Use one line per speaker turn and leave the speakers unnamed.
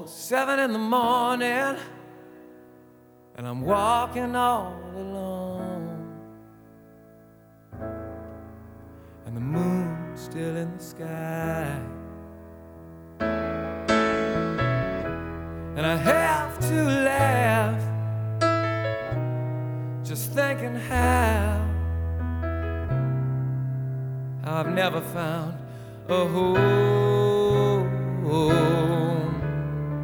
7 in the morning, and I'm walking all alone, and the moon's still in the sky, and I have to laugh, just thinking how I've never found a home.